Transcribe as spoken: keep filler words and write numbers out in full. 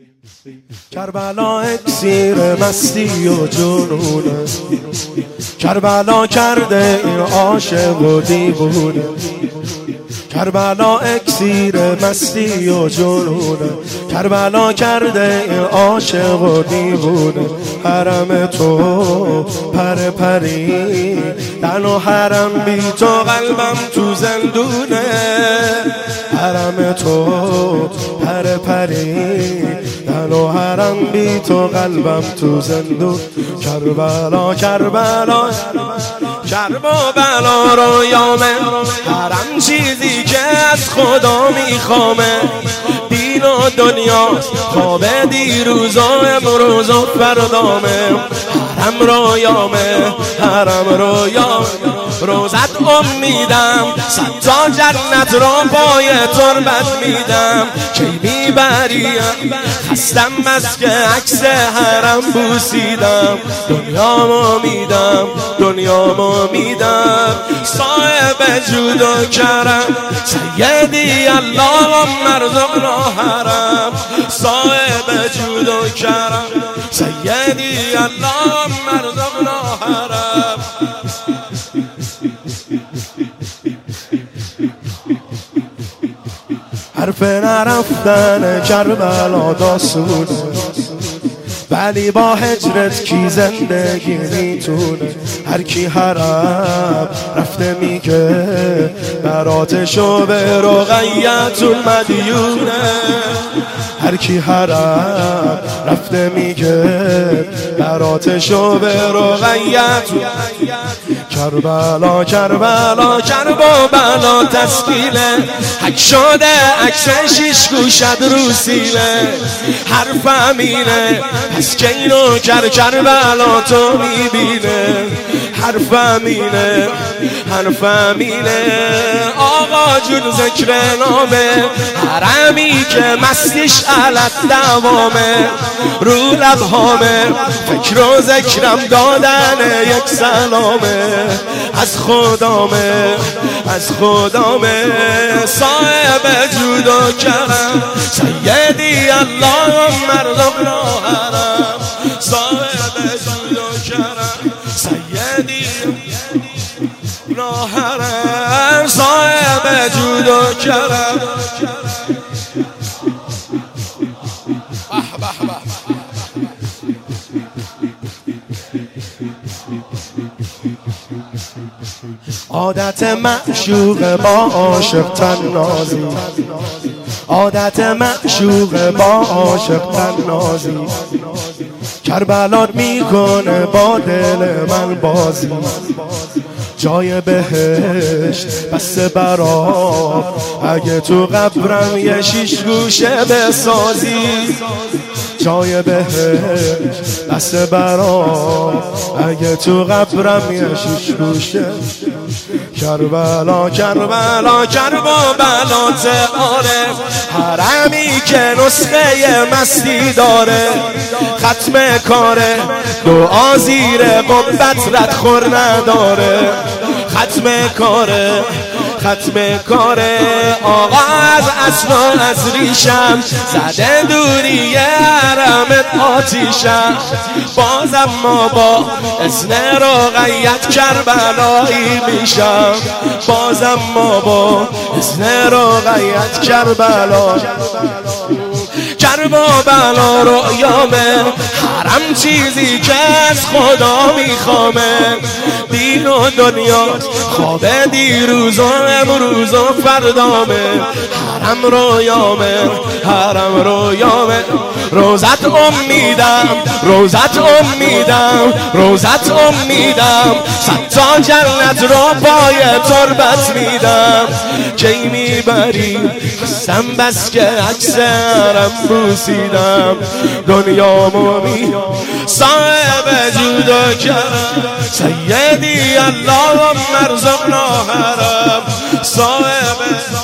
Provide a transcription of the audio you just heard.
کربلا اکسیر مستی و جنونه، کربلا کرده این عاشق و دیوونه. کربلا اکسیر مستی و جنونه، کربلا کرده این عاشق و دیوونه. حرم تو پر پری دن و حرم بی تو قلبم تو زندونه. حرم تو پر پری دن و حرم بی تو قلبم تو زندون. کربلا کربلا کرب و بلا رویامه، حرم چیزی که از خدا میخوامه. دین و دنیاست خواب دیروز و امروز و فردامه. حرم رویامه حرم رویامه، روزت امیدم صد تا جنت رو پای تربت میدم. کی میبریم خستم بس که عکس حرم بوسیدم. دنیامو میدم دنیامو میدم، صاحب جود و کرم سیدی اللهم ارزقنا حرم. صاحب جود و کرم سیدی اللهم ارزقنا حرم. حرف نرفتن کربلا داستونه، ولی با هجرت کی زندگی میتونه. هر کی حرم رفته میگه براتشو به رقیتون مدیونه. هر کی حرم رفته میگه براتشو به رقیتون. کربلا کربلا کرب و بلا تسکیله، حک شده عکس شیش گوشت رو سیله. حرف امینه پس که اینو کر کربلا تو میبینه. حرف امینه حرف امینه آقا جون ذکر نامه. حرمی که مستیش علت دوامه، رو لبهامه فکر و ذکرم دادن یک سلامه. از خدامه از خدامه، صاحب جود و کرم سیدی اللهم ارزقنا حرم. صاحب جود و کرم سیدی نا حرم. صاحب جود و کرم عادت معشوق با عاشق تنازی، عادت معشوق با عاشق تنازی. کربلات میکنه با دل من بازی. جای بهشت بس برا اگه تو قبرم یه شیش گوشه بسازی. جای بهشت بس برا اگه تو قبرم یه شیش گوشه. کربلا کربلا کرب و بلا تاره، حرمی که نسخه مستی داره. ختم کاره دعا زیر قبت ردخور نداره. ختم کاره ختم کاره آقا از اصل و از ریشم زده دوری حرمت آتیشم. بازم ما با اذن رقیت کربلایی میشم. بازم ما با اذن رقیت کربلا. کرب و بلا رویامه، حرم چیزی که از خدا میخوامه. دین و دنیا خواب دیروز و امروز و فردامه. حرم رویامه حرم رویامه، روزت امیدم روزت امیدم روزت امیدم. صد تا جنت رو پای تربت میدم. کی میبری خستم بس که عکس حرم بوسیدم. دنیامو می صاحب جود و کرم سیدی اللهم ارزقنا حرم. صاحب